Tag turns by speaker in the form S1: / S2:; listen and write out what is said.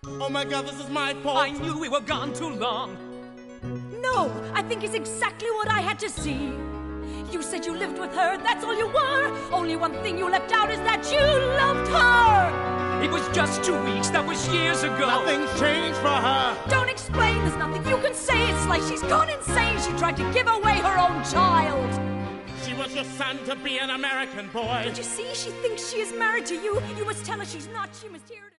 S1: Oh my God, this is my fault.
S2: I knew we were gone too long.
S3: No, I think it's exactly what I had to see. You said you lived with her, that's all you were. Only one thing you left out is that you loved her.
S2: It was just 2 weeks, that was years ago.
S1: Nothing's changed for her.
S3: Don't explain, there's nothing you can say. It's like she's gone insane. She tried to give away her own child.
S1: She wants your son to be an American boy.
S3: Did you see? She thinks she is married to you. You must tell her she's not. She must hear it.